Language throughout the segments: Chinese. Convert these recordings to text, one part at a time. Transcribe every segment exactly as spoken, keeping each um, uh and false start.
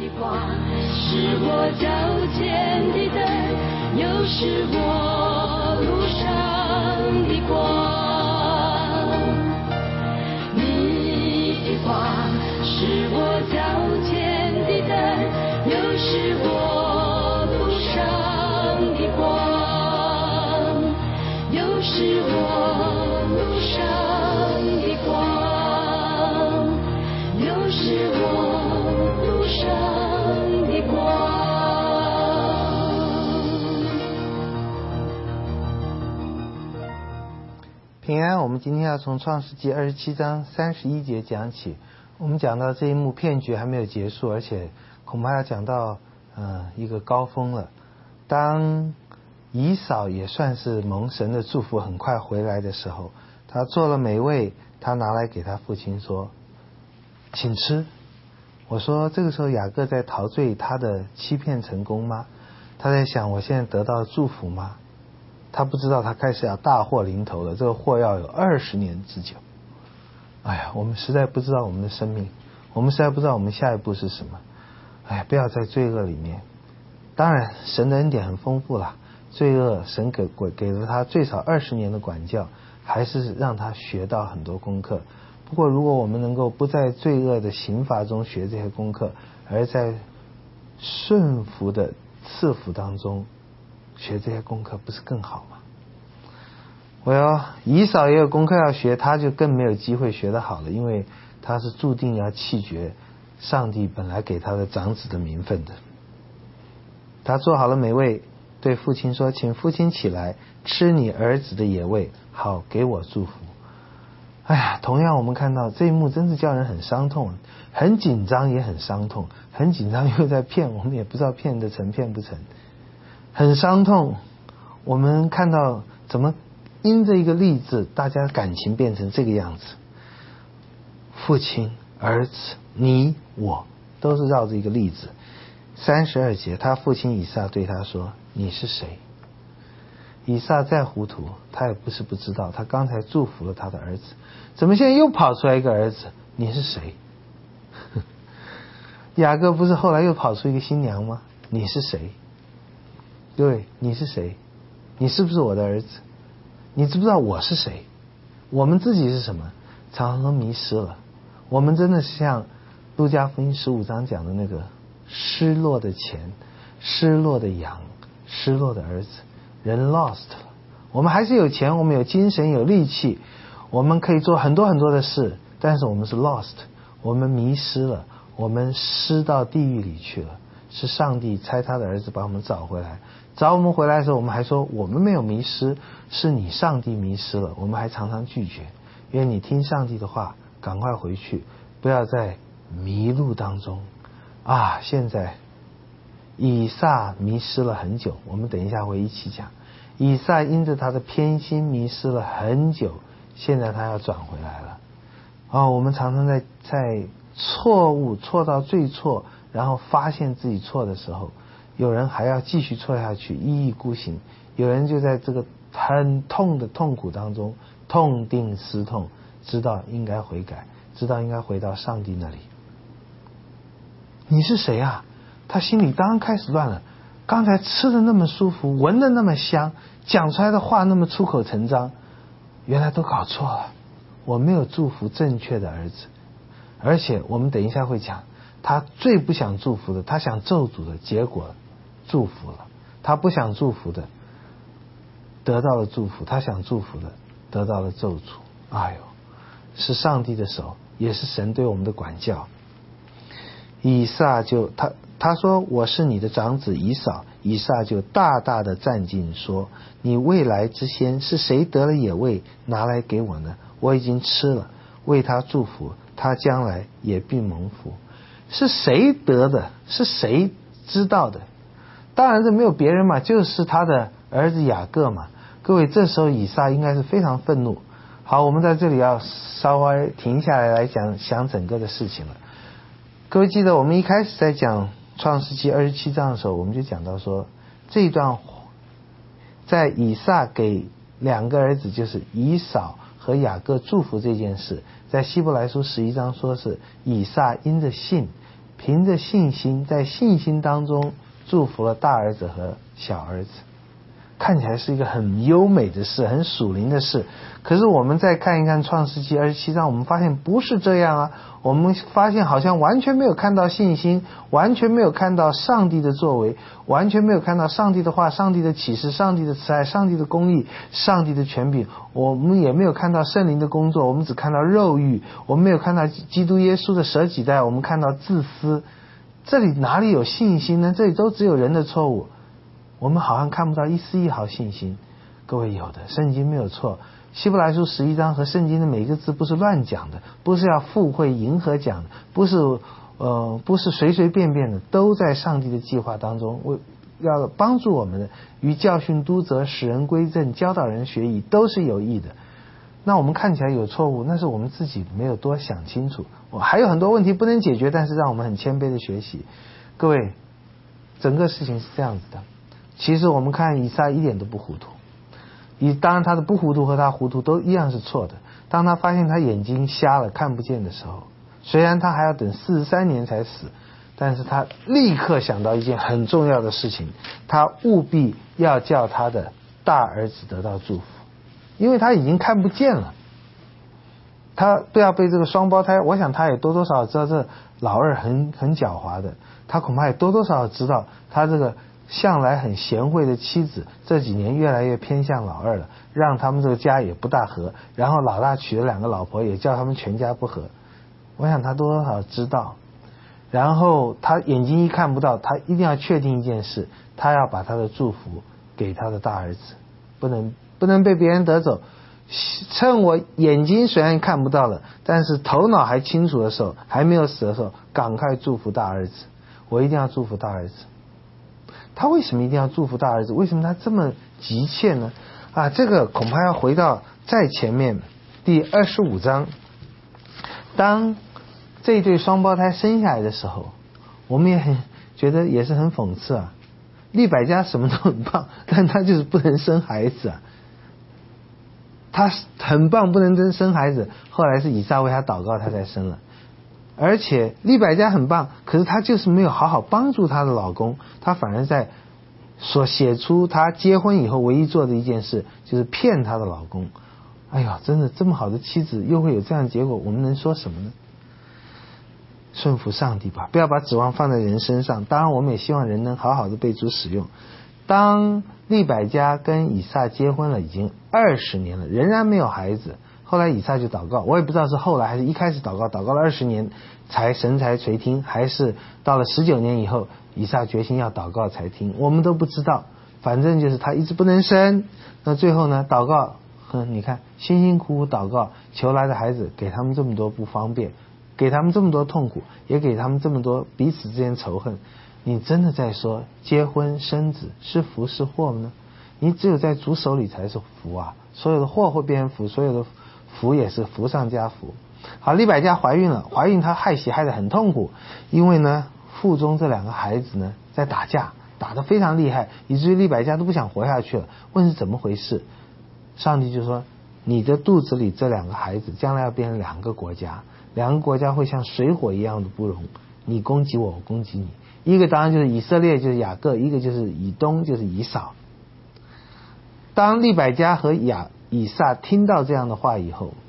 光，是我脚前的灯，又是我路上的光。你的光是我脚前的灯，又是我路上的光，又是我路上的光，又是我路上的光。 平安，我们今天要从创世纪二十七章三十一节讲起。我们讲到这一幕骗局还没有结束，而且恐怕要讲到呃一个高峰了。当以扫也算是蒙神的祝福很快回来的时候，他做了美味，他拿来给他父亲说请吃。我说这个时候雅各在陶醉他的欺骗成功吗？他在想我现在得到祝福吗？他不知道他开始要大祸临头了，这个祸要有二十年之久。哎呀，我们实在不知道我们的生命，我们实在不知道我们下一步是什么。哎呀，不要在罪恶里面。当然神的恩典很丰富啦，罪恶神给给了他最少二十年的管教，还是让他学到很多功课。不过如果我们能够不在罪恶的刑罚中学这些功课，而在顺服的赐福当中学这些功课，不是更好吗？我要以扫也有功课要学，他就更没有机会学得好了，因为他是注定要弃绝上帝本来给他的长子的名分的。他做好了美味，对父亲说请父亲起来吃你儿子的野味，好给我祝福。哎呀，同样我们看到这一幕真是叫人很伤痛，很紧张也很伤痛，很紧张又在骗，我们也不知道骗得成骗不成，很伤痛。我们看到怎么因着一个例子，大家感情变成这个样子，父亲儿子你我都是绕着一个例子。三十二节，他父亲以撒对他说你是谁？以撒再糊涂他也不是不知道，他刚才祝福了他的儿子，怎么现在又跑出来一个儿子？你是谁？雅各不是后来又跑出一个新娘吗？你是谁？各位你是谁？你是不是我的儿子？你知不知道我是谁？我们自己是什么？常常都迷失了。我们真的是像路加福音十五章讲的那个失落的钱、失落的羊、失落的儿子，人 lost 了。我们还是有钱，我们有精神有力气，我们可以做很多很多的事，但是我们是 lost， 我们迷失了，我们失到地狱里去了。是上帝差他的儿子把我们找回来，找我们回来的时候我们还说我们没有迷失，是你上帝迷失了，我们还常常拒绝。愿你听上帝的话，赶快回去，不要在迷路当中啊！现在以撒迷失了很久，我们等一下会一起讲。以撒因着他的偏心迷失了很久，现在他要转回来了。哦，我们常常在在错误错到最错，然后发现自己错的时候，有人还要继续错下去，一意孤行。有人就在这个很痛的痛苦当中痛定思痛，知道应该悔改，知道应该回到上帝那里。你是谁啊？他心里刚刚开始乱了，刚才吃的那么舒服，闻的那么香，讲出来的话那么出口成章，原来都搞错了。我没有祝福正确的儿子，而且我们等一下会讲，他最不想祝福的，他想咒诅的，结果祝福了；他不想祝福的，得到了祝福；他想祝福的，得到了咒诅。哎呦，是上帝的手，也是神对我们的管教。以撒就他他说我是你的长子以扫，以撒就大大的赞进说，你未来之先是谁得了野味拿来给我呢？我已经吃了，为他祝福，他将来也必蒙福。是谁得的？是谁知道的？当然这没有别人嘛，就是他的儿子雅各嘛。各位，这时候以撒应该是非常愤怒。好，我们在这里要稍微停下来来讲想整个的事情了。各位记得我们一开始在讲创世纪二十七章的时候，我们就讲到说，这一段在以撒给两个儿子就是以扫和雅各祝福这件事，在希伯来书十一章说是以撒因着信凭着信心，在信心当中祝福了大儿子和小儿子。看起来是一个很优美的事，很属灵的事。可是我们再看一看创世纪二十七章，我们发现不是这样啊。我们发现好像完全没有看到信心，完全没有看到上帝的作为，完全没有看到上帝的话，上帝的启示，上帝的慈爱，上帝的公义，上帝的权柄。我们也没有看到圣灵的工作，我们只看到肉欲。我们没有看到基督耶稣的舍己代，我们看到自私。这里哪里有信心呢？这里都只有人的错误。我们好像看不到一丝一毫信心。各位，有的，圣经没有错，希伯来书十一章和圣经的每一个字不是乱讲的，不是要附会迎合讲的，不是呃不是随随便便的，都在上帝的计划当中，为要帮助我们的，与教训督责，使人归正，教导人学义，都是有益的。那我们看起来有错误，那是我们自己没有多想清楚。我还有很多问题不能解决，但是让我们很谦卑的学习。各位，整个事情是这样子的。其实我们看以撒一点都不糊涂，以当然他的不糊涂和他糊涂都一样是错的。当他发现他眼睛瞎了看不见的时候，虽然他还要等四十三年才死，但是他立刻想到一件很重要的事情，他务必要叫他的大儿子得到祝福，因为他已经看不见了。他不要被这个双胞胎，我想他也多多少少知道这老二很很狡猾的，他恐怕也多多少少知道他这个向来很贤惠的妻子这几年越来越偏向老二了，让他们这个家也不大和，然后老大娶了两个老婆，也叫他们全家不和。我想他多多少少知道，然后他眼睛一看不到，他一定要确定一件事，他要把他的祝福给他的大儿子，不能不能被别人得走。趁我眼睛虽然看不到了，但是头脑还清楚的时候，还没有死的时候，赶快祝福大儿子。我一定要祝福大儿子。他为什么一定要祝福大儿子？为什么他这么急切呢？啊，这个恐怕要回到再前面第二十五章。当这对双胞胎生下来的时候，我们也很觉得也是很讽刺啊。利百加什么都很棒，但他就是不能生孩子啊。他很棒，不能生孩子，后来是以撒为他祷告，他才生了。而且利百加很棒，可是她就是没有好好帮助她的老公，她反而在所写出她结婚以后唯一做的一件事，就是骗她的老公。哎呀，真的这么好的妻子又会有这样的结果，我们能说什么呢？顺服上帝吧，不要把指望放在人身上。当然我们也希望人能好好的被主使用。当利百加跟以撒结婚了已经二十年了，仍然没有孩子。后来以撒就祷告，我也不知道是后来还是一开始祷告，祷告了二十年才神才垂听，还是到了十九年以后以撒决心要祷告才听，我们都不知道。反正就是他一直不能生，那最后呢祷告，哼，你看辛辛苦苦祷告求来的孩子，给他们这么多不方便，给他们这么多痛苦，也给他们这么多彼此之间仇恨。你真的在说结婚生子是福是祸呢？你只有在主手里才是福啊，所有的祸会变成福，所有的福也是福上加福。好，利百加怀孕了，怀孕她害喜害得很痛苦，因为呢腹中这两个孩子呢在打架，打得非常厉害，以至于利百加都不想活下去了。问是怎么回事？上帝就说，你的肚子里这两个孩子将来要变成两个国家，两个国家会像水火一样的不容，你攻击我，我攻击你。一个当然就是以色列，就是雅各，一个就是以东，就是以扫。当利百加和雅以撒听到这样的话以后，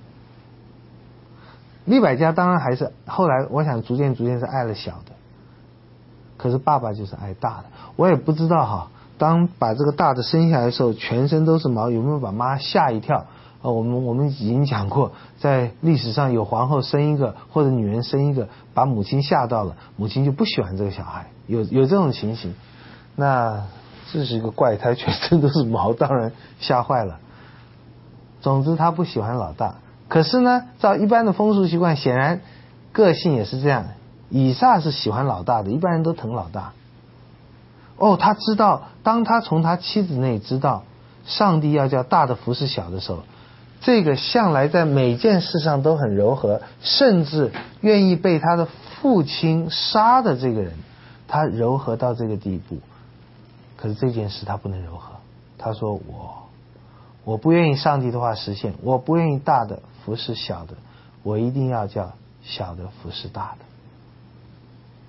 利百加当然还是后来我想逐渐逐渐是爱了小的，可是爸爸就是爱大的。我也不知道哈，当把这个大的生下来的时候全身都是毛，有没有把妈吓一跳？呃，我们我们已经讲过，在历史上有皇后生一个或者女人生一个，把母亲吓到了，母亲就不喜欢这个小孩，有有这种情形。那这是一个怪胎，全身都是毛，当然吓坏了。总之他不喜欢老大，可是呢照一般的风俗习惯，显然个性也是这样，以撒是喜欢老大的，一般人都疼老大。哦，他知道当他从他妻子那里知道上帝要叫大的服侍小的时候，这个向来在每件事上都很柔和，甚至愿意被他的父亲杀的这个人，他柔和到这个地步。可是这件事他不能柔和，他说我我不愿意上帝的话实现，我不愿意大的服侍小的，我一定要叫小的服侍大的。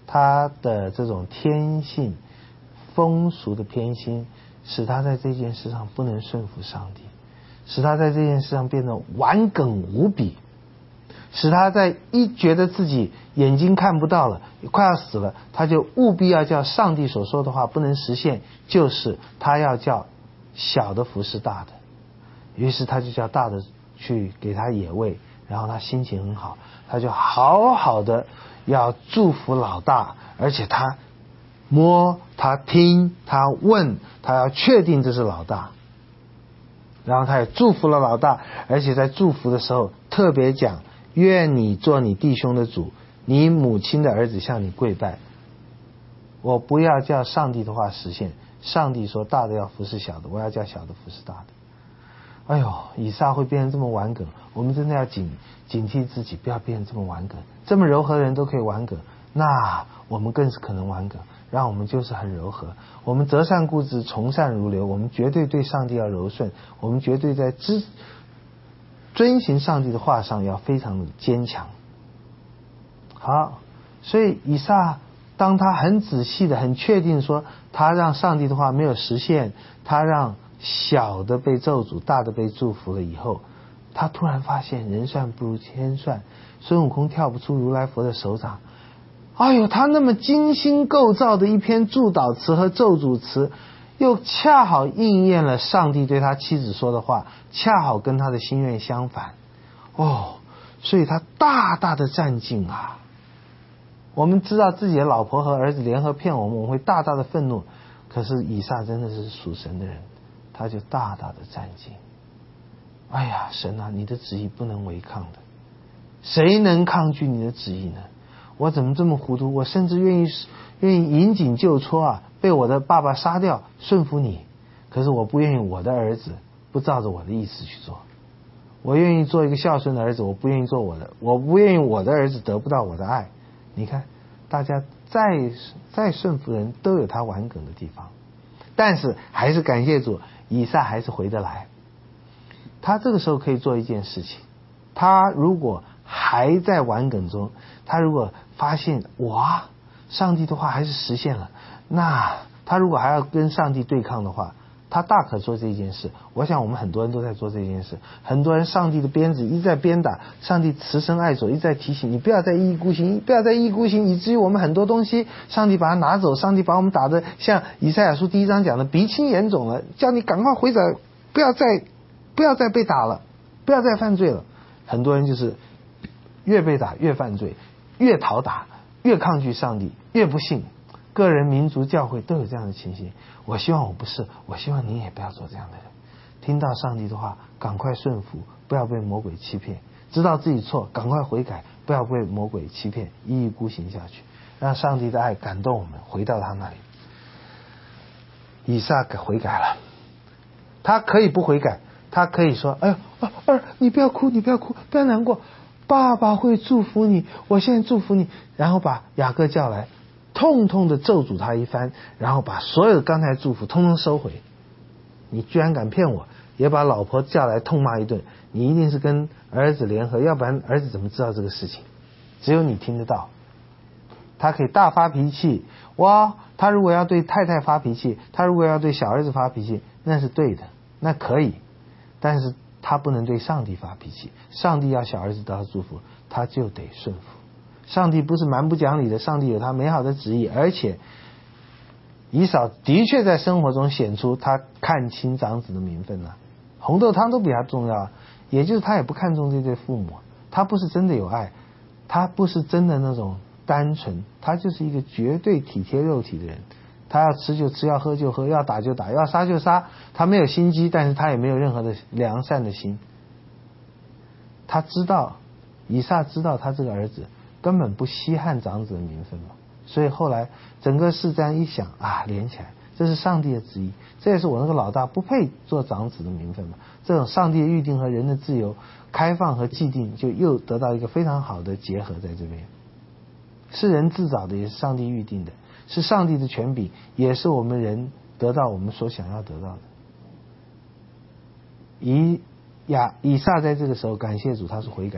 他的这种天性、风俗的偏心，使他在这件事上不能顺服上帝，使他在这件事上变得顽梗无比，使他在一觉得自己眼睛看不到了，快要死了，他就务必要叫上帝所说的话不能实现，就是他要叫小的服侍大的。于是他就叫大的去给他野味，然后他心情很好，他就好好的要祝福老大，而且他摸，他听，他问，他要确定这是老大，然后他也祝福了老大，而且在祝福的时候特别讲，愿你做你弟兄的主，你母亲的儿子向你跪拜。我不要叫上帝的话实现，上帝说大的要服侍小的，我要叫小的服侍大的。哎呦，以撒会变成这么顽梗，我们真的要警警惕自己，不要变成这么顽梗。这么柔和的人都可以顽梗，那我们更是可能顽梗。让我们就是很柔和，我们择善固执，从善如流，我们绝对对上帝要柔顺，我们绝对在知遵行上帝的话上要非常的坚强。好，所以以撒当他很仔细的很确定说他让上帝的话没有实现，他让小的被咒诅，大的被祝福了以后，他突然发现人算不如天算，孙悟空跳不出如来佛的手掌。哎呦，他那么精心构造的一篇祝祷词和咒诅词，又恰好应验了上帝对他妻子说的话，恰好跟他的心愿相反。哦，所以他大大的战兢啊。我们知道自己的老婆和儿子联合骗我们，我们会大大的愤怒。可是以撒真的是属神的人，他就大大的战兢。哎呀，神啊，你的旨意不能违抗的，谁能抗拒你的旨意呢？我怎么这么糊涂？我甚至愿意愿意引颈就戳啊，被我的爸爸杀掉，顺服你。可是我不愿意我的儿子不照着我的意思去做。我愿意做一个孝顺的儿子，我不愿意做我的，我不愿意我的儿子得不到我的爱。你看，大家再再顺服人都有他顽梗的地方，但是还是感谢主，以撒还是回得来。他这个时候可以做一件事情，他如果还在顽梗中，他如果发现哇，上帝的话还是实现了，那他如果还要跟上帝对抗的话，他大可做这件事。我想我们很多人都在做这件事，很多人上帝的鞭子一再鞭打，上帝慈声爱左一再提醒你不要再一意孤行，不要再一意孤行，以至于我们很多东西上帝把它拿走，上帝把我们打的像以赛亚书第一章讲的鼻青眼肿了，叫你赶快回转，不要再不要再被打了，不要再犯罪了。很多人就是越被打越犯罪，越讨打，越抗拒上帝，越不信。个人、民族、教会都有这样的情形。我希望我不是，我希望你也不要做这样的人。听到上帝的话，赶快顺服，不要被魔鬼欺骗。知道自己错，赶快悔改，不要被魔鬼欺骗，一意孤行下去。让上帝的爱感动我们，回到他那里。以撒悔改了，他可以不悔改，他可以说：“哎呦，啊儿，你不要哭，你不要哭，不要难过，爸爸会祝福你，我现在祝福你。”然后把雅各叫来，痛痛的咒诅他一番，然后把所有的刚才祝福通通收回。你居然敢骗我，也把老婆叫来痛骂一顿。你一定是跟儿子联合，要不然儿子怎么知道这个事情？只有你听得到。他可以大发脾气，哇！他如果要对太太发脾气，他如果要对小儿子发脾气，那是对的，那可以。但是他不能对上帝发脾气，上帝要小儿子得到祝福，他就得顺服。上帝不是蛮不讲理的，上帝有他美好的旨意，而且以扫的确在生活中显出他看清长子的名分了，红豆汤都比他重要，也就是他也不看重这对父母，他不是真的有爱，他不是真的那种单纯，他就是一个绝对体贴肉体的人，他要吃就吃，要喝就喝，要打就打，要杀就杀，他没有心机，但是他也没有任何的良善的心。他知道，以撒知道他这个儿子根本不稀罕长子的名分嘛，所以后来整个事这样一想啊，连起来，这是上帝的旨意，这也是我那个老大不配做长子的名分嘛。这种上帝的预定和人的自由开放和既定，就又得到一个非常好的结合在这边。是人自找的，也是上帝预定的，是上帝的权柄，也是我们人得到我们所想要得到的。以亚以撒在这个时候感谢主，他是悔改了，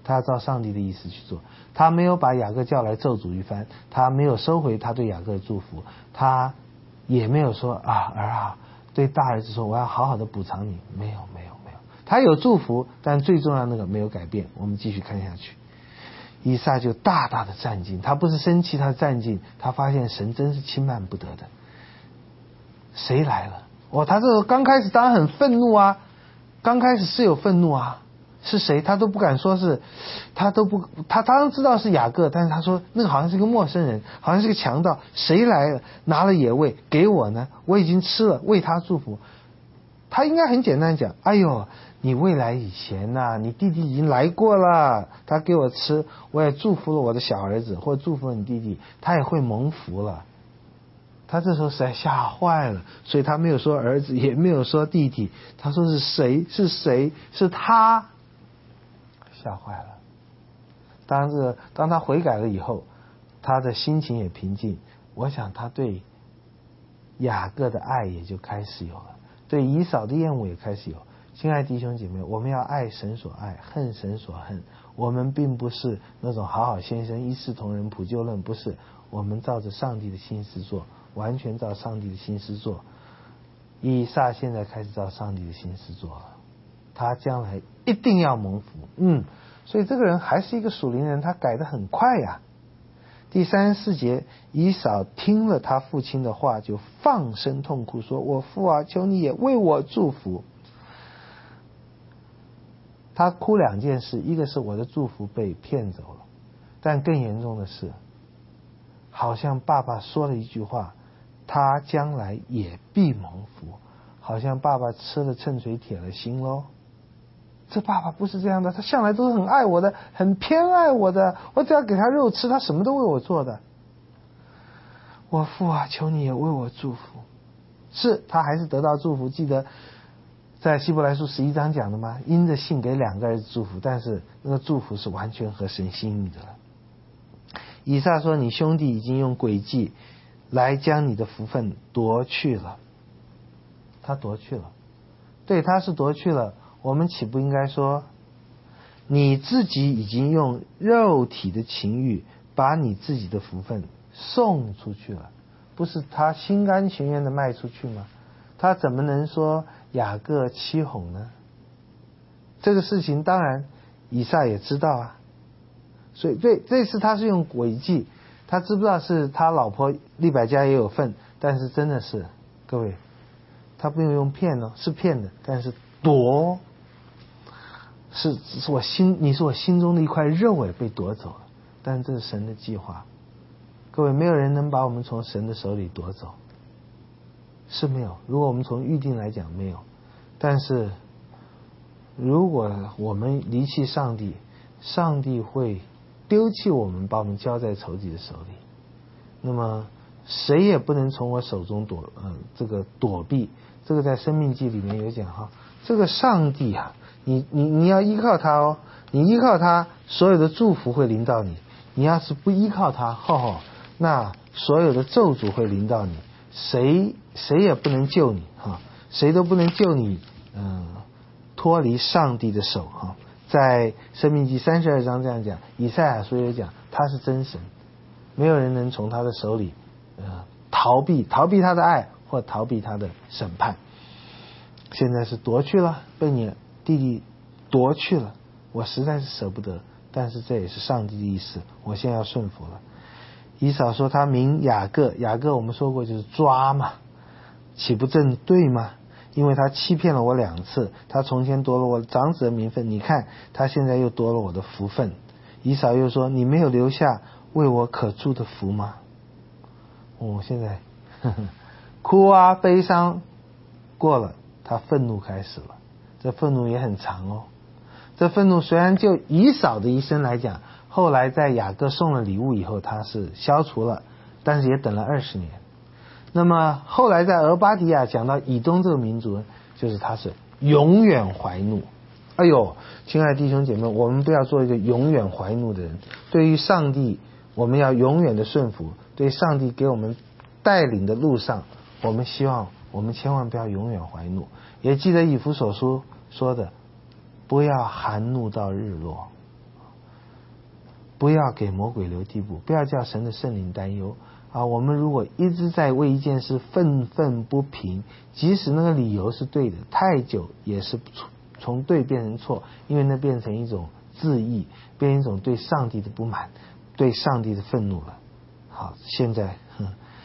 他要照上帝的意思去做。他没有把雅各叫来咒诅一番，他没有收回他对雅各的祝福，他也没有说啊儿啊，对大儿子说我要好好的补偿你，没有没有没有，他有祝福，但最重要那个没有改变。我们继续看下去，以撒就大大的战兢，他不是生气，他战兢，他发现神真是轻慢不得的。谁来了？哦，他这个刚开始当然很愤怒啊，刚开始是有愤怒啊，是谁他都不敢说是，他都不他当然知道是雅各，但是他说那个好像是个陌生人，好像是个强盗，谁来了拿了野味给我呢？我已经吃了，为他祝福。他应该很简单讲，哎呦，你未来以前呐、啊，你弟弟已经来过了，他给我吃，我也祝福了我的小儿子，或者祝福了你弟弟，他也会蒙福了。他这时候实在吓坏了，所以他没有说儿子，也没有说弟弟，他说是谁？是谁？是他。吓坏了。当然这个当他悔改了以后，他的心情也平静，我想他对雅各的爱也就开始有了，对以扫的厌恶也开始有。亲爱的弟兄姐妹，我们要爱神所爱，恨神所恨。我们并不是那种好好先生一视同仁普救论，不是，我们照着上帝的心思做，完全照上帝的心思做。以撒现在开始照上帝的心思做了，他将来一定要蒙福。嗯，所以这个人还是一个属灵人，他改得很快呀。第三十四节，以扫听了他父亲的话，就放声痛哭，说：“我父啊，求你也为我祝福。”他哭两件事，一个是我的祝福被骗走了，但更严重的是，好像爸爸说了一句话，他将来也必蒙福，好像爸爸吃了秤锤铁了心咯。这爸爸不是这样的，他向来都是很爱我的，很偏爱我的，我只要给他肉吃，他什么都为我做的。我父啊，求你也为我祝福。是，他还是得到祝福，记得在希伯来书十一章讲的吗？因着信给两个儿子祝福，但是那个祝福是完全合神心意的了。以撒说，你兄弟已经用诡计来将你的福分夺去了。他夺去了，对，他是夺去了，我们岂不应该说，你自己已经用肉体的情欲把你自己的福分送出去了，不是他心甘情愿的卖出去吗？他怎么能说雅各欺哄呢？这个事情当然以撒也知道啊，所以这这次他是用诡计，他知不知道是他老婆利百加也有份，但是真的是各位，他不用用骗哦，是骗的，但是夺是是我心，你是我心中的一块肉也被夺走了，但是这是神的计划。各位，没有人能把我们从神的手里夺走，是没有。如果我们从预定来讲没有，但是如果我们离弃上帝，上帝会丢弃我们，把我们交在仇敌的手里。那么谁也不能从我手中躲呃这个躲避。这个在生命记里面有讲哈，这个上帝啊，你你你要依靠他哦，你依靠他，所有的祝福会临到你；你要是不依靠他，吼吼，那所有的咒诅会临到你，谁谁也不能救你哈，谁都不能救你，嗯、呃，脱离上帝的手哈。在生命记三十二章这样讲，以赛亚书也讲他是真神，没有人能从他的手里呃逃避逃避他的爱，或逃避他的审判。现在是夺去了，被你弟弟夺去了，我实在是舍不得，但是这也是上帝的意思，我现在要顺服了。以扫说他名雅各，雅各我们说过就是抓嘛，岂不正对吗？因为他欺骗了我两次，他从前夺了我长子的名分，你看他现在又夺了我的福分。以扫又说，你没有留下为我可祝的福吗？哦，现在呵呵哭啊悲伤过了，他愤怒开始了，这愤怒也很长哦。这愤怒虽然就以扫的一生来讲，后来在雅各送了礼物以后他是消除了，但是也等了二十年。那么后来在俄巴底亚讲到以东这个民族，就是他是永远怀怒。哎呦，亲爱的弟兄姐妹，我们不要做一个永远怀怒的人，对于上帝我们要永远的顺服，对上帝给我们带领的路上，我们希望我们千万不要永远怀怒。也记得以弗所书说的，不要含怒到日落。 不要给魔鬼留地步，不要叫神的圣灵担忧啊！我们如果一直在为一件事愤愤不平，即使那个理由是对的，太久也是从对变成错，因为那变成一种自义，变成一种对上帝的不满，对上帝的愤怒了。好，现在哼，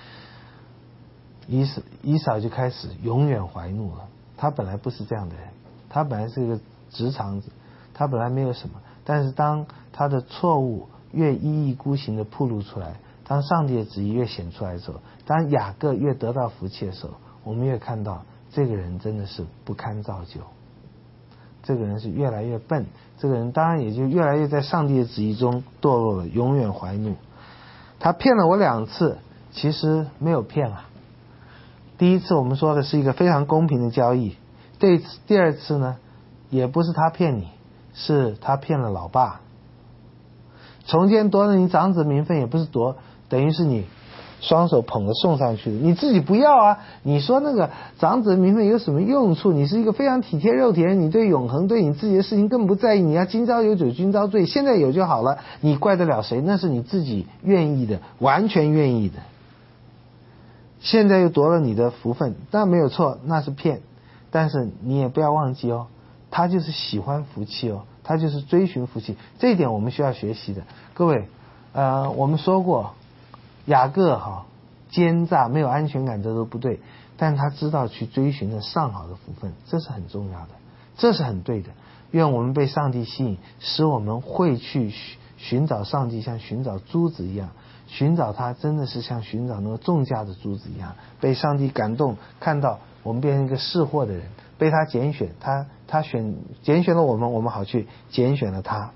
以扫以扫就开始永远怀怒了。他本来不是这样的人，他本来是一个直肠子，他本来没有什么，但是当他的错误越一意孤行的暴露出来，当上帝的旨意越显出来的时候，当雅各越得到福气的时候，我们越看到这个人真的是不堪造就，这个人是越来越笨，这个人当然也就越来越在上帝的旨意中堕落了，永远怀怒。他骗了我两次，其实没有骗啊。第一次我们说的是一个非常公平的交易，第第二次呢，也不是他骗你，是他骗了老爸。从前夺了你长子名分，也不是夺，等于是你双手捧着送上去的，你自己不要啊！你说那个长子名分有什么用处？你是一个非常体贴肉体的人，你对永恒对你自己的事情更不在意，你要今朝有酒今朝醉，现在有就好了，你怪得了谁？那是你自己愿意的，完全愿意的。现在又夺了你的福分，那没有错，那是骗，但是你也不要忘记哦，他就是喜欢福气哦，他就是追寻福气，这一点我们需要学习的。各位，呃，我们说过，雅各哈奸诈没有安全感，这都不对，但他知道去追寻的上好的福分，这是很重要的，这是很对的。愿我们被上帝吸引，使我们会去寻找上帝，像寻找珠子一样，寻找他真的是像寻找那个重价的珠子一样，被上帝感动，看到我们变成一个识货的人，被他拣选，他他选拣选了我们，我们好去拣选了他。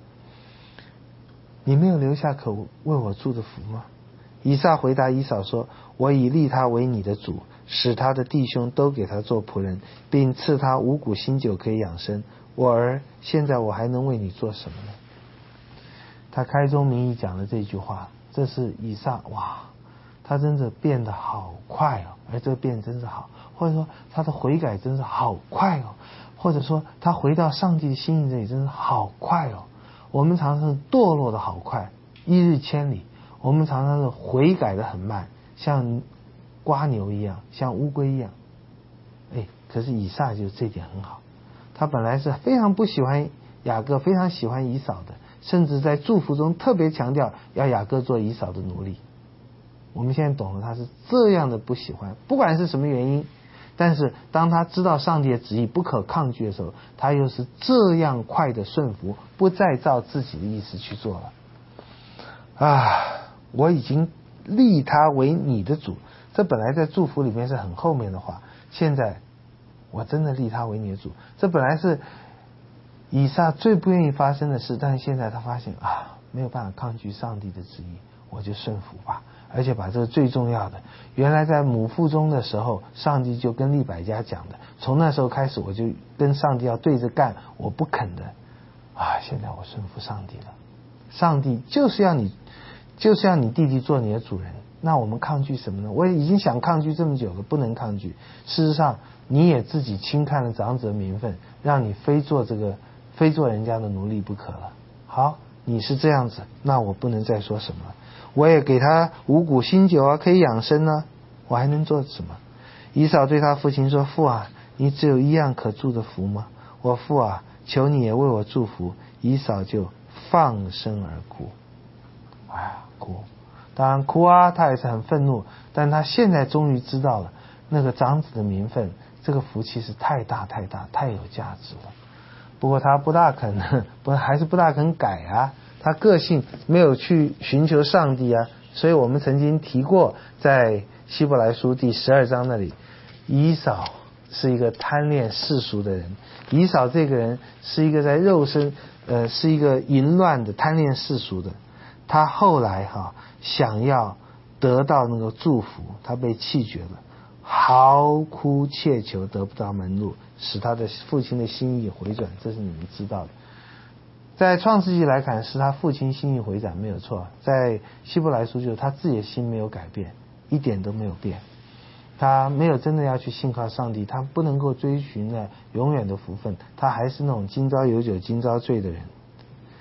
你没有留下可为我祝的福吗？以撒回答以扫说，我已立他为你的主，使他的弟兄都给他做仆人，并赐他五谷新酒可以养生。我儿，现在我还能为你做什么呢？他开宗明义讲了这句话，这是以撒，哇，他真的变得好快哦，而这个变真是好，或者说他的悔改真是好快哦，或者说他回到上帝的心意这里真是好快哦。我们常常是堕落的好快，一日千里，我们常常是悔改的很慢，像瓜牛一样，像乌龟一样。哎，可是以撒就这点很好，他本来是非常不喜欢雅各，非常喜欢以扫的，甚至在祝福中特别强调要雅各做以扫的奴隶。我们现在懂了，他是这样的不喜欢，不管是什么原因，但是当他知道上帝的旨意不可抗拒的时候，他又是这样快的顺服，不再照自己的意思去做了。啊，我已经立他为你的主，这本来在祝福里面是很后面的话，现在我真的立他为你的主，这本来是以撒最不愿意发生的事，但是现在他发现啊，没有办法抗拒上帝的旨意，我就顺服吧。而且把这个最重要的，原来在母腹中的时候，上帝就跟利百加讲的，从那时候开始我就跟上帝要对着干，我不肯的啊，现在我顺服上帝了。上帝就是要你就是要你弟弟做你的主人，那我们抗拒什么呢？我已经想抗拒这么久了，不能抗拒。事实上你也自己轻看了长子的名分，让你非做这个非做人家的奴隶不可了。好，你是这样子，那我不能再说什么了。我也给他五谷新酒啊，可以养生啊，我还能做什么？以扫对他父亲说，父啊，你只有一样可祝的福吗？我父啊，求你也为我祝福。以扫就放声而哭，哎呀，哭，当然哭啊，他也是很愤怒，但他现在终于知道了那个长子的名分，这个福气是太大太大太有价值了。不过他不大肯，不还是不大肯改啊，他个性没有去寻求上帝啊，所以我们曾经提过，在希伯来书第十二章那里，以扫是一个贪恋世俗的人，以扫这个人是一个在肉身呃是一个淫乱的贪恋世俗的，他后来哈、啊、想要得到那个祝福，他被弃绝了，嚎哭切求得不到门路，使他的父亲的心意回转，这是你们知道的。在创世纪来看，是他父亲心意回转没有错，在希伯来书就是他自己的心没有改变，一点都没有变，他没有真的要去信靠上帝，他不能够追寻呢永远的福分，他还是那种今朝有酒今朝醉的人。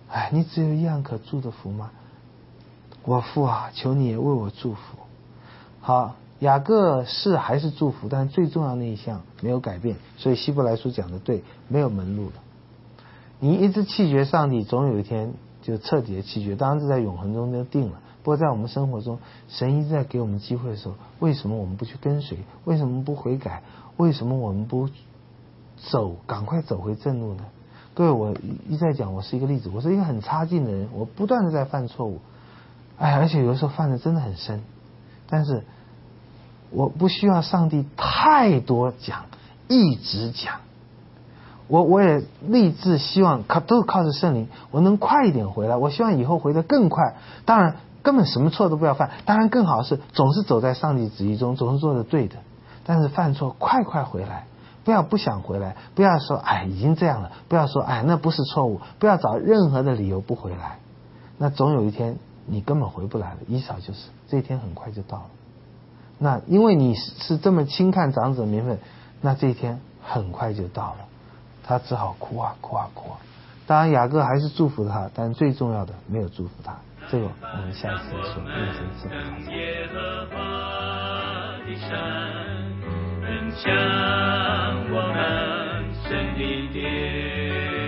哎，你只有一样可祝的福吗？我父啊，求你也为我祝福。好，雅各是还是祝福，但最重要那一项没有改变，所以希伯来书讲的对，没有门路了。你一直弃绝上帝，总有一天就彻底的弃绝，当然是在永恒中就定了。不过在我们生活中，神一直在给我们机会的时候，为什么我们不去跟随？为什么不悔改？为什么我们不走，赶快走回正路呢？各位，我一再讲，我是一个例子，我是一个很差劲的人，我不断的在犯错误，哎，而且有的时候犯的真的很深，但是我不需要上帝太多讲，一直讲。我我也立志希望靠都是靠着圣灵，我能快一点回来。我希望以后回得更快。当然，根本什么错都不要犯。当然，更好是总是走在上帝旨意中，总是做的对的。但是犯错，快快回来，不要不想回来，不要说哎已经这样了，不要说哎那不是错误，不要找任何的理由不回来。那总有一天你根本回不来了，以扫就是这一天很快就到了。那因为你是这么轻看长子的名分，那这一天很快就到了。他只好哭啊哭啊哭啊。当然雅各还是祝福他，但最重要的没有祝福他。这个我们下一次再说。愿神赐福耶和华的山，很像我们神的殿。